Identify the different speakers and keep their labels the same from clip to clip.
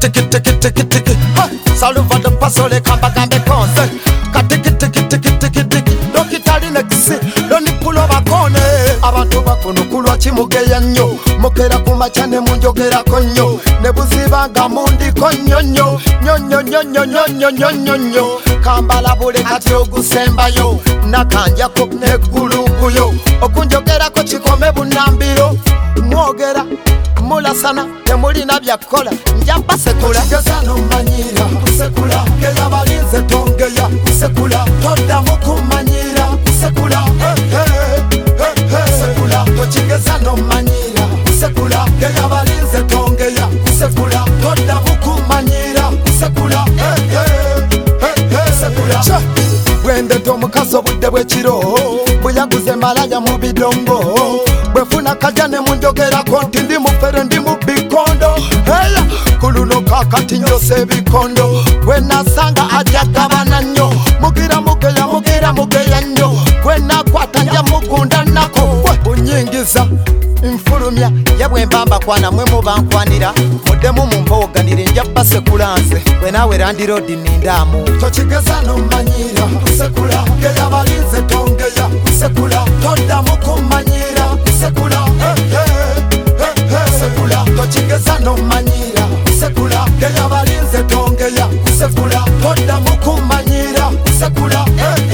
Speaker 1: tiki Saluva de pasole kamba gambe konse Katiki Dokitali nekisi Loni pulo bakone Abantu bakono kulwa chimugeya nnyo Mukera kumachane munjogera konyo Nebuzibanga mundi konyonyo Nyonyo Kambala bule kati ogusembayo Nakanjako neguluguyo Okunjogera ko chikome bunambiro Mwogera mulasana temulina byakola njamba sekula gezano manyira kusekula geya balinze tongeya kusekula toda mukumanyira kusekula sekula tochigezano manyira kusekula geya balinze tongeya kusekula toda mukumanyira kusekula sekula bwende tomukaso budde bwekiro buyaguze malaya mu bidongo bwefuna kajane munjogera konti ndi mufere ndi mubikondo heya kuluno kakati njose bikondo bwenasanga ajagabana nnyo mugira mugeya nnyo bwenakwata nja mugunda nako bunyingiza nfulumya yabwembamba kwana mwe mubankwanira muddemu mumpowoganire njabba sekulanze bwenawe landirodi nindamu tokigezano manyira kusekula geya balinze tongeya kusekula toddamu kumanyira kusekula sekula tokigezano manyira kusekula geya balinze tongeya kusekula toddamu kumanyira kusekula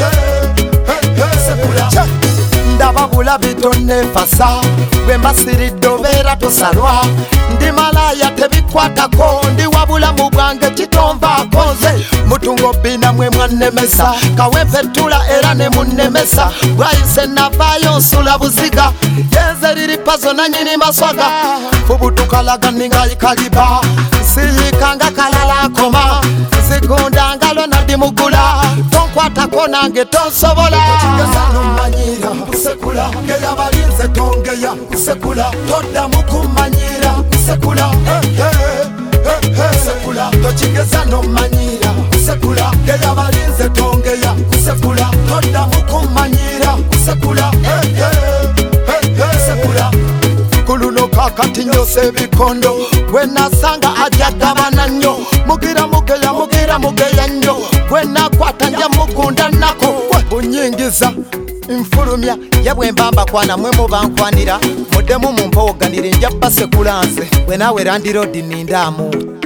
Speaker 1: sekula ndaba bulabi tonefasa bwembasiridde obeera tosalwa ndi malaya tebikwatako ndi wabulamu bwange kitonvaako nze mutungo bbina mwe mwannemesa kawempetula era ne munnemesa bwayise navaayo nsula buziga yenze liri pazo nanyini maswaga fubutukalaga ningayikaliba nsiyikanga kalala nkoma nzigundangalo nadimugula tonkwatako nange tonsobola manyira kusekula geya balinze tongeya kusekula toddamu kumanyira kusekula sekula tokigezano manyira kusekula geya balinze tongeya kusekula toddamu kumanyira kusekula sekula kuluno kakati njose ebikondo bwenasanga ajagabana nnyo mugira mugeya nnyo bwenakwata nja mugunda nako bunyingiza nfulumya yabwembamba kwana mwe mubankwanira muddemu mumpowoganire njabba sekulanze bwenawe landirodi nindamu